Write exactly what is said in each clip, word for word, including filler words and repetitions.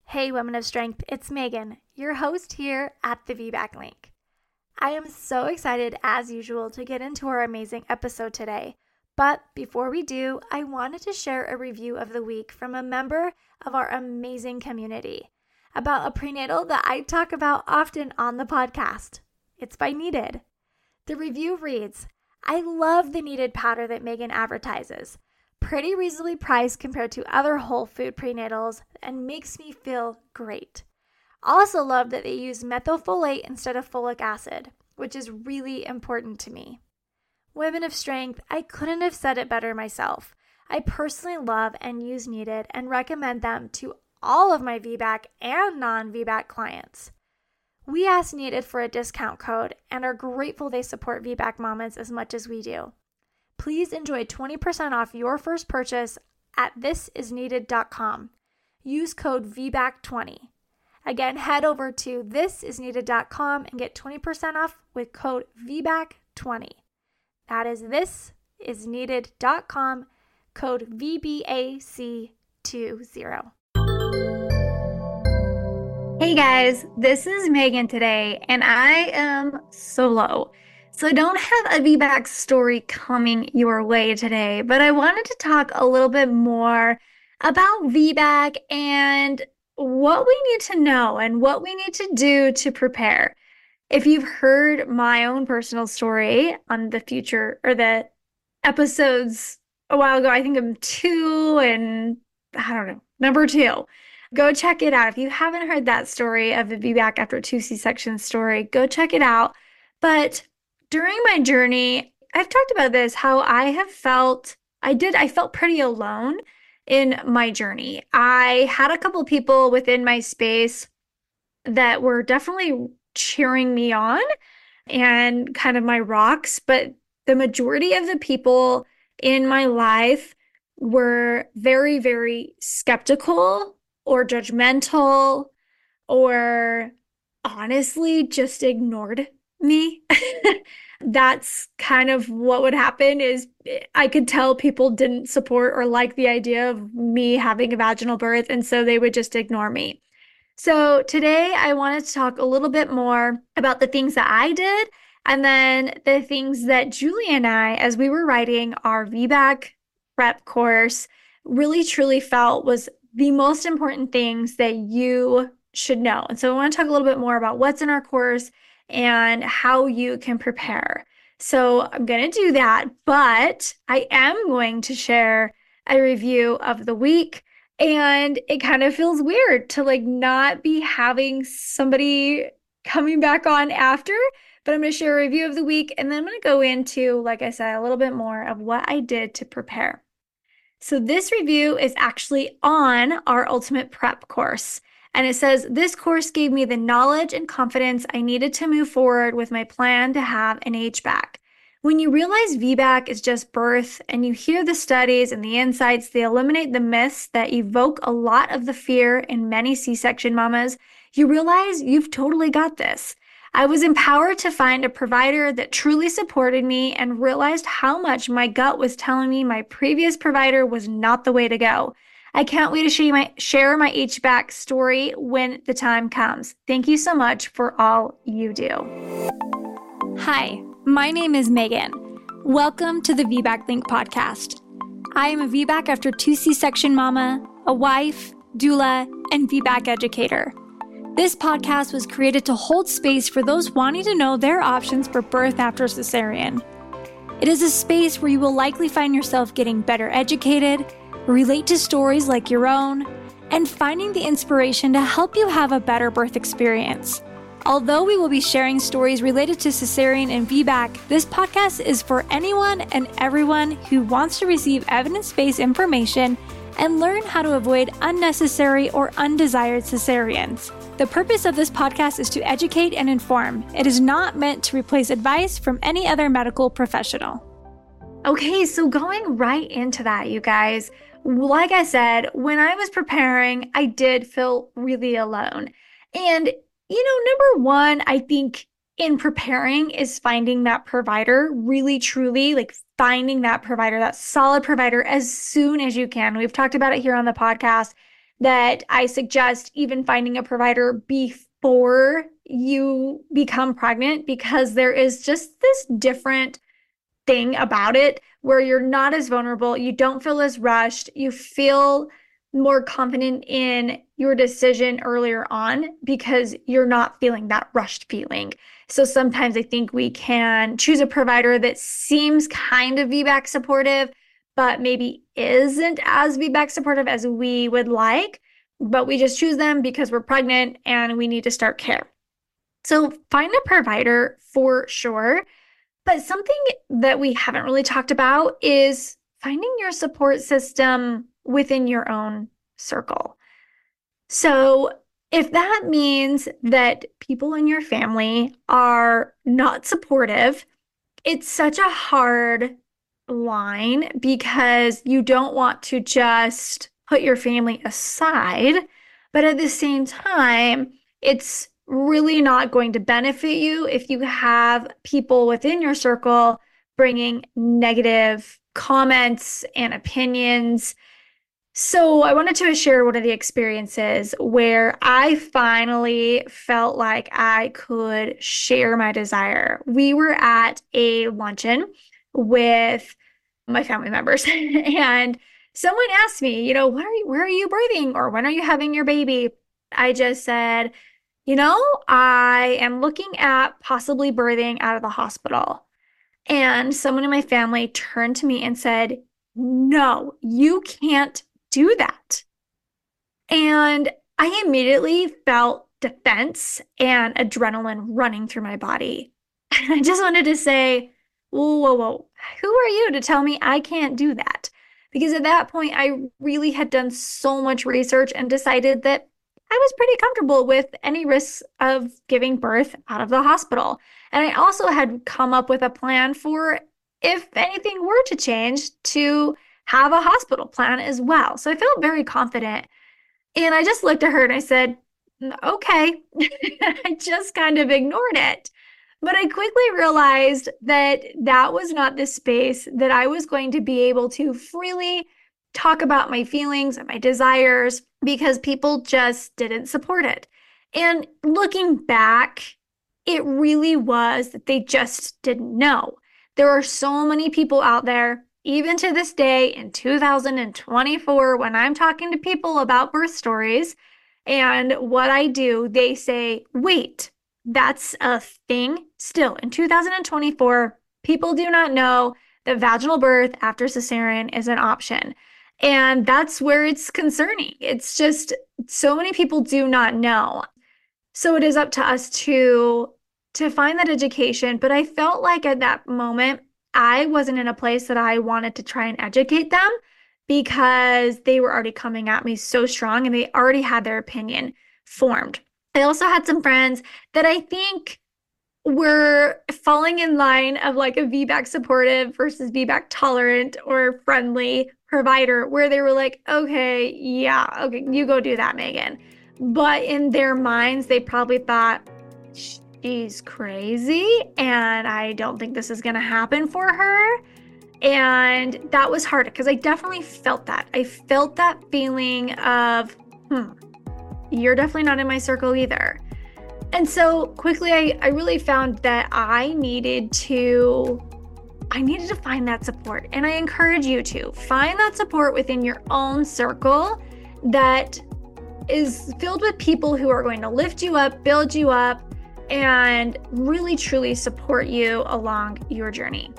Hey, Women of Strength, it's Megan, your host here at the V BAC Link. I am so excited, as usual, to get into our amazing episode today. But before we do, I wanted to share a review of the week from a member of our amazing community about a prenatal that I talk about often on the podcast. It's by Needed. The review reads, I love the Needed powder that Megan advertises. Pretty reasonably priced compared to other whole food prenatals and makes me feel great. Also love that they use methylfolate instead of folic acid, which is really important to me. Women of Strength, I couldn't have said it better myself. I personally love and use Needed and recommend them to all of my V BAC and non-V BAC clients. We asked Needed for a discount code and are grateful they support V BAC mamas as much as we do. Please enjoy twenty percent off your first purchase at this is needed dot com. Use code V BAC twenty. Again, head over to this is needed dot com and get twenty percent off with code V BAC twenty. That is this is needed dot com, code V B A C twenty. Hey guys, this is Megan today, and I am solo. So I don't have a V BAC story coming your way today, but I wanted to talk a little bit more about V BAC and what we need to know and what we need to do to prepare. If you've heard my own personal story on the future or the episodes a while ago, I think I'm two and I don't know, number two. Go check it out. If you haven't heard that story of the V BAC after two C-section story, go check it out. But during my journey, I've talked about this, how I have felt, I did, I felt pretty alone in my journey. I had a couple people within my space that were definitely cheering me on and kind of my rocks, but the majority of the people in my life were very, very skeptical or judgmental or honestly just ignored me. That's kind of what would happen is I could tell people didn't support or like the idea of me having a vaginal birth, and so they would just ignore me. So today I wanted to talk a little bit more about the things that I did and then the things that Julie and I, as we were writing our V BAC prep course, really truly felt was the most important things that you should know. And so I want to talk a little bit more about what's in our course and how you can prepare. So I'm going to do that, but I am going to share a review of the week, and it kind of feels weird to like not be having somebody coming back on after, but I'm going to share a review of the week, and then I'm going to go into, like I said, a little bit more of what I did to prepare. So this review is actually on our Ultimate Prep course. And it says, this course gave me the knowledge and confidence I needed to move forward with my plan to have an H BAC. When you realize V BAC is just birth and you hear the studies and the insights, they eliminate the myths that evoke a lot of the fear in many C-section mamas, you realize you've totally got this. I was empowered to find a provider that truly supported me and realized how much my gut was telling me my previous provider was not the way to go. I can't wait to share my, share my H BAC story when the time comes. Thank you so much for all you do. Hi, my name is Megan. Welcome to the V BAC Link podcast. I am a V BAC after two C-section mama, a wife, doula, and V BAC educator. This podcast was created to hold space for those wanting to know their options for birth after cesarean. It is a space where you will likely find yourself getting better educated, relate to stories like your own, and finding the inspiration to help you have a better birth experience. Although we will be sharing stories related to cesarean and V BAC, this podcast is for anyone and everyone who wants to receive evidence-based information and learn how to avoid unnecessary or undesired cesareans. The purpose of this podcast is to educate and inform. It is not meant to replace advice from any other medical professional. Okay, so going right into that, you guys, like I said, when I was preparing, I did feel really alone. And, you know, number one, I think in preparing is finding that provider, really, truly, like finding that provider, that solid provider as soon as you can. We've talked about it here on the podcast. that I suggest even finding a provider before you become pregnant, because there is just this different thing about it where you're not as vulnerable, you don't feel as rushed, you feel more confident in your decision earlier on because you're not feeling that rushed feeling. So sometimes I think we can choose a provider that seems kind of V BAC supportive, but maybe isn't as V BAC supportive as we would like, but we just choose them because we're pregnant and we need to start care. So find a provider for sure. But something that we haven't really talked about is finding your support system within your own circle. So if that means that people in your family are not supportive, it's such a hard line because you don't want to just put your family aside, but at the same time, it's really not going to benefit you if you have people within your circle bringing negative comments and opinions. So I wanted to share one of the experiences where I finally felt like I could share my desire. We were at a luncheon with my family members and someone asked me, you know, what are you, where are you birthing, or when are you having your baby? I just said, you know, I am looking at possibly birthing out of the hospital. And someone in my family turned to me and said, no, you can't do that. And I immediately felt defense and adrenaline running through my body. And I just wanted to say, whoa, whoa, whoa, who are you to tell me I can't do that? Because at that point, I really had done so much research and decided that I was pretty comfortable with any risks of giving birth out of the hospital. And I also had come up with a plan for if anything were to change to have a hospital plan as well. So I felt very confident. And I just looked at her and I said, okay. I just kind of ignored it. But I quickly realized that that was not the space that I was going to be able to freely talk about my feelings and my desires because people just didn't support it. And looking back, it really was that they just didn't know. There are so many people out there, even to this day in two thousand twenty-four, when I'm talking to people about birth stories and what I do, they say, wait, that's a thing? Still, in two thousand twenty-four, people do not know that vaginal birth after cesarean is an option. And that's where it's concerning. It's just so many people do not know. So it is up to us to, to find that education. But I felt like at that moment, I wasn't in a place that I wanted to try and educate them because they were already coming at me so strong and they already had their opinion formed. I also had some friends that I think were falling in line of like a V BAC supportive versus V BAC tolerant or friendly provider where they were like, okay, yeah, okay, you go do that, Megan. But in their minds, they probably thought, she's crazy and I don't think this is going to happen for her. And that was hard because I definitely felt that. I felt that feeling of, hmm, you're definitely not in my circle either. And so quickly, I, I really found that I needed to, I needed to find that support. And I encourage you to find that support within your own circle that is filled with people who are going to lift you up, build you up, and really truly support you along your journey.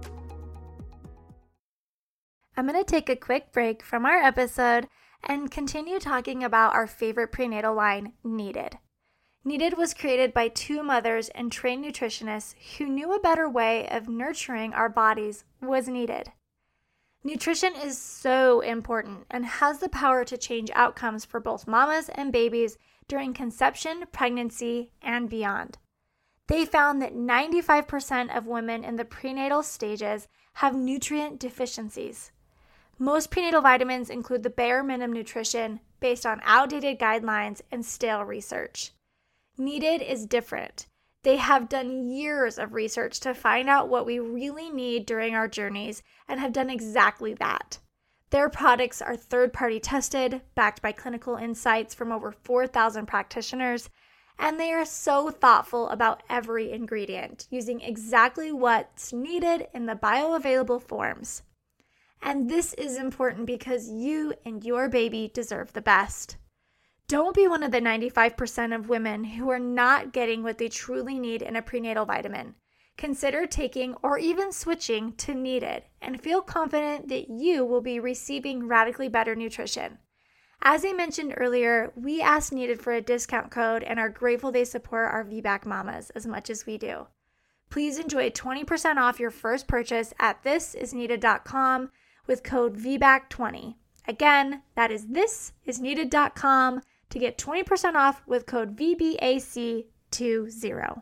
I'm going to take a quick break from our episode and continue talking about our favorite prenatal line, Needed. Needed was created by two mothers and trained nutritionists who knew a better way of nurturing our bodies was needed. Nutrition is so important and has the power to change outcomes for both mamas and babies during conception, pregnancy, and beyond. They found that ninety-five percent of women in the prenatal stages have nutrient deficiencies. Most prenatal vitamins include the bare minimum nutrition based on outdated guidelines and stale research. Needed is different. They have done years of research to find out what we really need during our journeys and have done exactly that. Their products are third-party tested, backed by clinical insights from over four thousand practitioners, and they are so thoughtful about every ingredient, using exactly what's needed in the bioavailable forms. And this is important because you and your baby deserve the best. Don't be one of the ninety-five percent of women who are not getting what they truly need in a prenatal vitamin. Consider taking or even switching to Needed and feel confident that you will be receiving radically better nutrition. As I mentioned earlier, we asked Needed for a discount code and are grateful they support our V BAC mamas as much as we do. Please enjoy twenty percent off your first purchase at this is needed dot com with code V BAC twenty. Again, that is this is needed dot com to get twenty percent off with code V B A C twenty.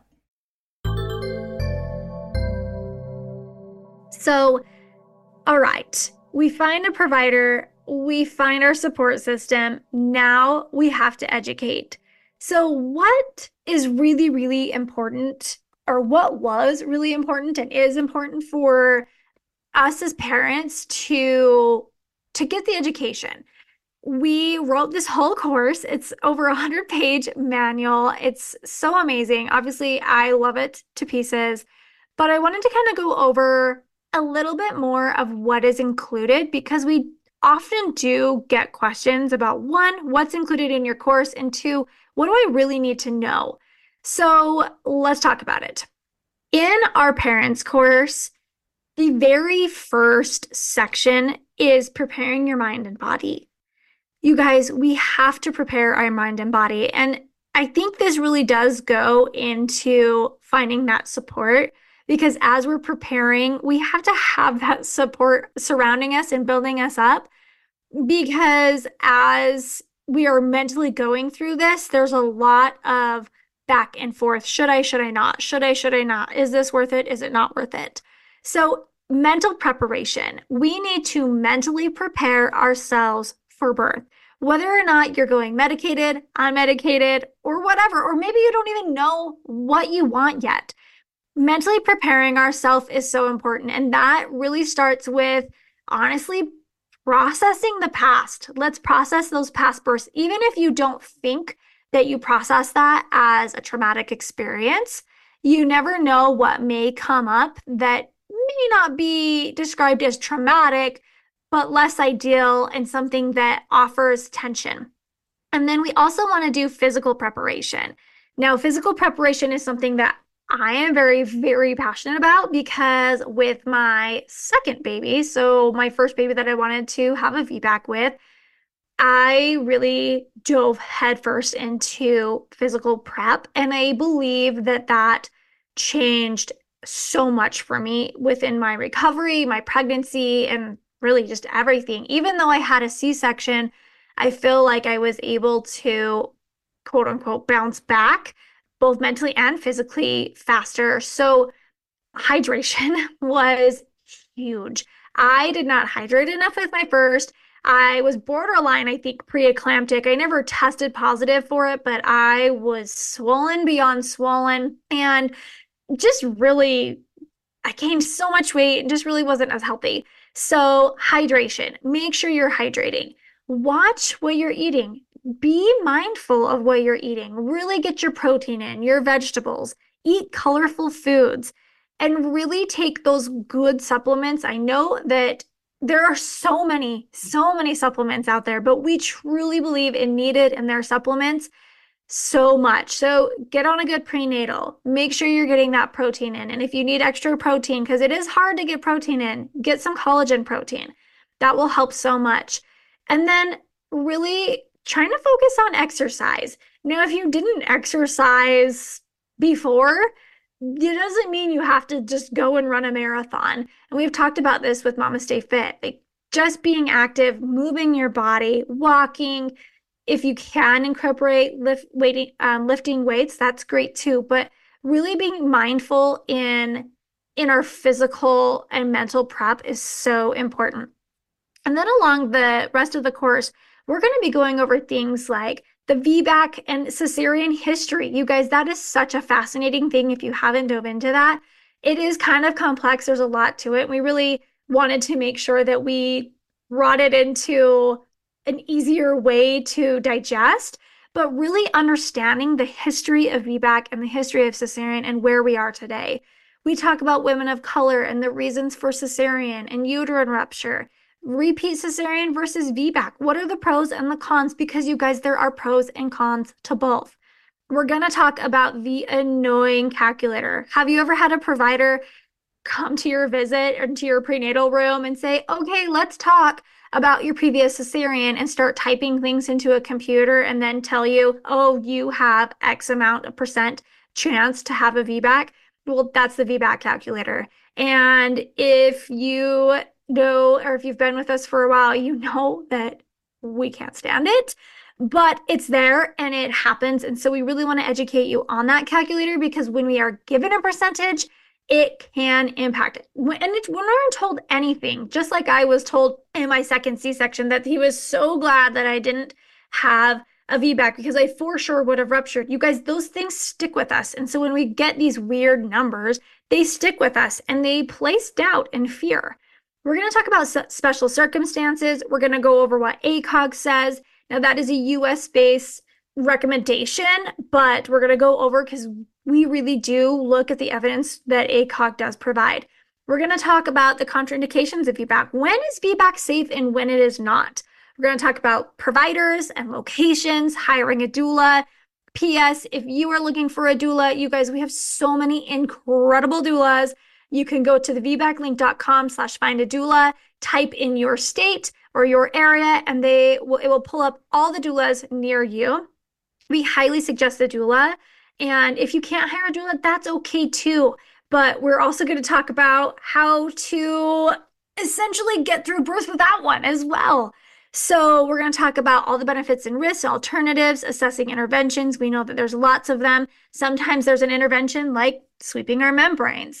So, all right, we find a provider, we find our support system. Now we have to educate. So what is really, really important, or what was really important and is important for us as parents to, to get the education? We wrote this whole course. It's over a hundred page manual. It's so amazing. Obviously, I love it to pieces, but I wanted to kind of go over a little bit more of what is included because we often do get questions about one, what's included in your course, and two, what do I really need to know? So let's talk about it. In our parents course, the very first section is preparing your mind and body. You guys, we have to prepare our mind and body. And I think this really does go into finding that support because as we're preparing, we have to have that support surrounding us and building us up because as we are mentally going through this, there's a lot of back and forth. Should I, should I not? Should I, should I not? Is this worth it? Is it not worth it? So mental preparation, we need to mentally prepare ourselves for birth, whether or not you're going medicated, unmedicated, or whatever, or maybe you don't even know what you want yet. Mentally preparing ourselves is so important. And that really starts with, honestly, processing the past. Let's process those past births. Even if you don't think that you process that as a traumatic experience, you never know what may come up that may not be described as traumatic, but less ideal and something that offers tension. And then we also want to do physical preparation. Now, physical preparation is something that I am very, very passionate about because with my second baby, so my first baby that I wanted to have a V BAC with, I really dove headfirst into physical prep. And I believe that that changed so much for me within my recovery, my pregnancy, and really just everything. Even though I had a C-section, I feel like I was able to, quote unquote, bounce back both mentally and physically faster. So hydration was huge. I did not hydrate enough with my first. I was borderline, I think, preeclamptic. I never tested positive for it, but I was swollen beyond swollen and just really, I gained so much weight and just really wasn't as healthy. So hydration, make sure you're hydrating. Watch what you're eating. Be mindful of what you're eating. Really get your protein in, your vegetables. Eat colorful foods and really take those good supplements. I know that there are so many, so many supplements out there, but we truly believe in Needed and their supplements so much. So get on a good prenatal. Make sure you're getting that protein in. And if you need extra protein, because it is hard to get protein in, get some collagen protein. That will help so much. And then really trying to focus on exercise. Now, if you didn't exercise before, it doesn't mean you have to just go and run a marathon. And we've talked about this with Mama Stay Fit, like just being active, moving your body, walking. If you can incorporate lift, weighting, um, lifting weights, that's great too. But really being mindful in, in our physical and mental prep is so important. And then along the rest of the course, we're going to be going over things like the V BAC and cesarean history. You guys, that is such a fascinating thing if you haven't dove into that. It is kind of complex. There's a lot to it. We really wanted to make sure that we brought it into an easier way to digest, but really understanding the history of V BAC and the history of cesarean and where we are today. We talk about women of color and the reasons for cesarean and uterine rupture, repeat cesarean versus V BAC. What are the pros and the cons? Because you guys, there are pros and cons to both. We're going to talk about the annoying calculator. Have you ever had a provider come to your visit or to your prenatal room and say, okay, let's talk about your previous cesarean, and start typing things into a computer and then tell you, oh, you have X amount of percent chance to have a V BAC? Well, that's the V BAC calculator. And if you know, or if you've been with us for a while, you know that we can't stand it, but it's there and it happens. And so we really want to educate you on that calculator, because when we are given a percentage, it can impact it. When, and it's when we're told anything, just like I was told in my second C-section that he was so glad that I didn't have a V BAC because I for sure would have ruptured. You guys, those things stick with us. And so when we get these weird numbers, they stick with us and they place doubt and fear. We're going to talk about special circumstances. We're going to go over what A C O G says. Now, that is a U S-based recommendation, but we're going to go over because we really do look at the evidence that A C O G does provide. We're going to talk about the contraindications of V BAC. When is V BAC safe and when it is not? We're going to talk about providers and locations, hiring a doula. P S. If you are looking for a doula, you guys, we have so many incredible doulas. You can go to the v bac link dot com slash find a doula, type in your state or your area, and they will, it will pull up all the doulas near you. We highly suggest the doula. And if you can't hire a doula, that's okay too. But we're also going to talk about how to essentially get through birth without one as well. So we're going to talk about all the benefits and risks, alternatives, assessing interventions. We know that there's lots of them. Sometimes there's an intervention like sweeping our membranes,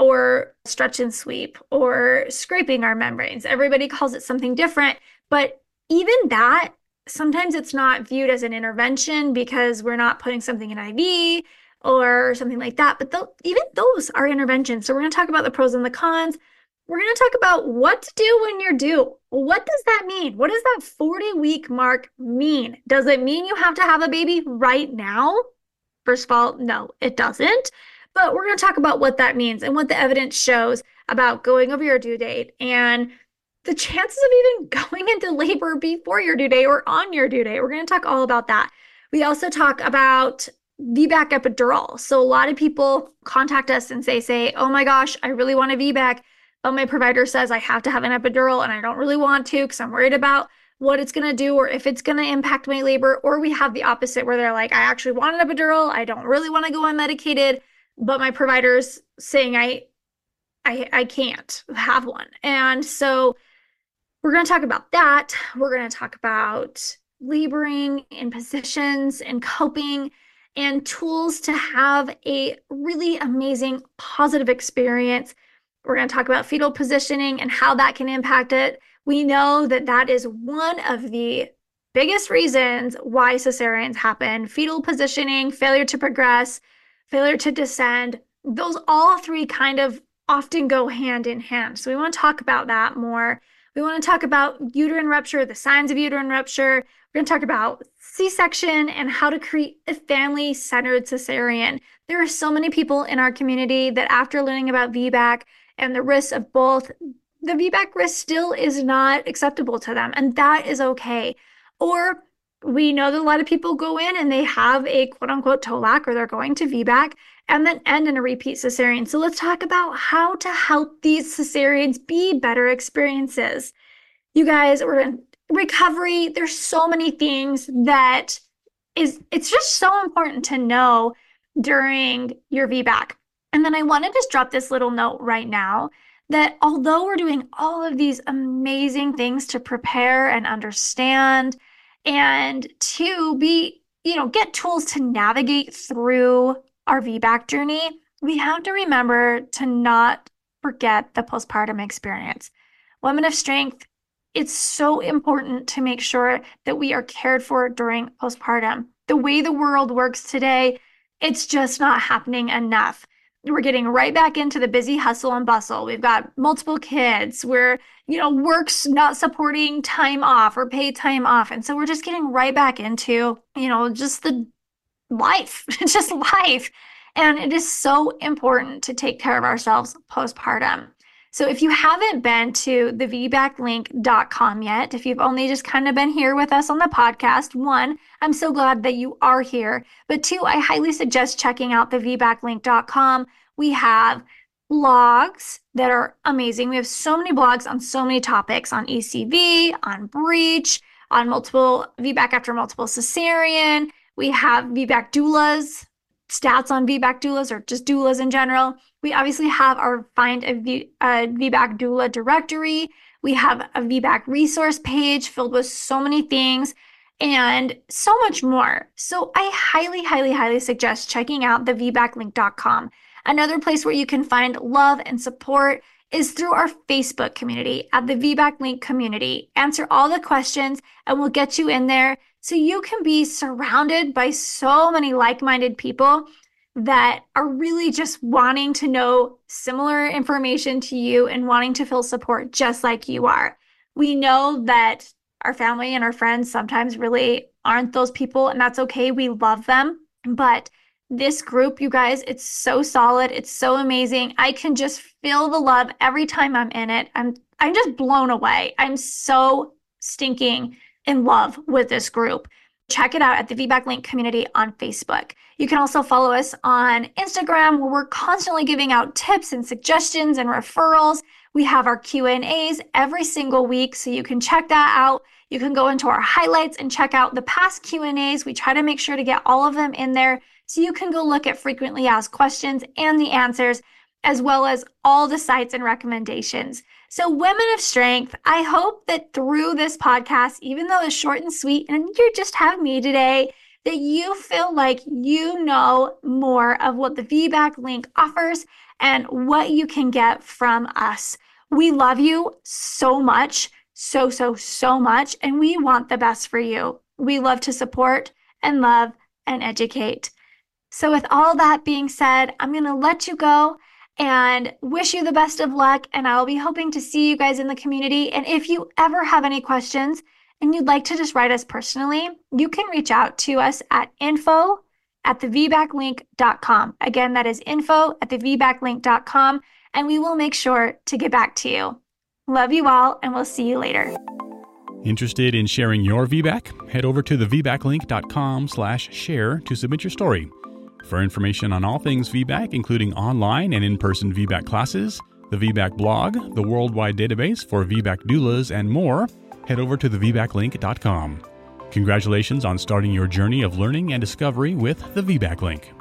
or stretch and sweep, or scraping our membranes. Everybody calls it something different, but even that, sometimes it's not viewed as an intervention because we're not putting something in I V or something like that. But th- even those are interventions. So we're going to talk about the pros and the cons. We're going to talk about what to do when you're due. What does that mean? What does that forty-week mark mean? Does it mean you have to have a baby right now? First of all, no, it doesn't. But we're going to talk about what that means and what the evidence shows about going over your due date and the chances of even going into labor before your due date or on your due date. We're going to talk all about that. We also talk about V BAC epidural. So a lot of people contact us and say, say, oh my gosh, I really want a V BAC, but my provider says I have to have an epidural and I don't really want to because I'm worried about what it's going to do or if it's going to impact my labor. Or we have the opposite where they're like, I actually want an epidural. I don't really want to go unmedicated, but my provider's saying I, I, I can't have one. And so we're going to talk about that. We're going to talk about laboring in positions and coping and tools to have a really amazing positive experience. We're going to talk about fetal positioning and how that can impact it. We know that that is one of the biggest reasons why cesareans happen. Fetal positioning, failure to progress, failure to descend, those all three kind of often go hand in hand. So we want to talk about that more. We want to talk about uterine rupture, the signs of uterine rupture. We're going to talk about C-section and how to create a family-centered cesarean. There are so many people in our community that after learning about V BAC and the risks of both, the V BAC risk still is not acceptable to them, and that is okay. Or we know that a lot of people go in and they have a quote-unquote T O L A C or they're going to V BAC and then end in a repeat cesarean. So let's talk about how to help these cesareans be better experiences. You guys, we're in recovery. There's so many things that is, it's just so important to know during your V BAC. And then I want to just drop this little note right now that although we're doing all of these amazing things to prepare and understand and to be, you know, get tools to navigate through our V BAC journey, we have to remember to not forget the postpartum experience. Women of strength, it's so important to make sure that we are cared for during postpartum. The way the world works today, it's just not happening enough. we're getting right back into the busy hustle and bustle. We've got multiple kids. We're, you know, work's not supporting time off or paid time off. And so we're just getting right back into, you know, just the life, just life. And it is so important to take care of ourselves postpartum. So if you haven't been to the v back link dot com yet, if you've only just kind of been here with us on the podcast, one, I'm so glad that you are here. But two, I highly suggest checking out the v back link dot com. We have blogs that are amazing. We have so many blogs on so many topics, on E C V, on breech, on multiple V BAC after multiple cesarean. We have V BAC doulas, stats on V BAC doulas, or just doulas in general. We obviously have our Find a, v, a V BAC doula directory. We have a V BAC resource page filled with so many things and so much more. So I highly, highly, highly suggest checking out the v back link dot com. Another place where you can find love and support is through our Facebook community at the V BAC Link community. Answer all the questions and we'll get you in there so you can be surrounded by so many like-minded people that are really just wanting to know similar information to you and wanting to feel support just like you are. We know that our family and our friends sometimes really aren't those people, and that's okay. We love them. But this group, you guys, it's so solid. It's so amazing. I can just feel the love every time I'm in it. I'm I'm just blown away. I'm so stinking in love with this group. Check it out at the V BAC Link community on Facebook. You can also follow us on Instagram, where we're constantly giving out tips and suggestions and referrals. We have our Q and A's every single week, so you can check that out. You can go into our highlights and check out the past Q and A's. We try to make sure to get all of them in there, so you can go look at frequently asked questions and the answers, as well as all the sites and recommendations. So Women of Strength, I hope that through this podcast, even though it's short and sweet and you just have me today, that you feel like you know more of what the V BAC Link offers and what you can get from us. We love you so much, so, so, so much, and we want the best for you. We love to support and love and educate. So with all that being said, I'm going to let you go and wish you the best of luck, and I'll be hoping to see you guys in the community. And if you ever have any questions and you'd like to just write us personally, you can reach out to us at info at the v back link dot com. Again, that is info at the v back link dot com, and we will make sure to get back to you. Love you all, and we'll see you later. Interested in sharing your V BAC? Head over to the v back link dot com slash share to submit your story. For information on all things V BAC, including online and in-person V BAC classes, the V BAC blog, the worldwide database for V BAC doulas, and more, head over to the v back link dot com. Congratulations on starting your journey of learning and discovery with the V BAC Link.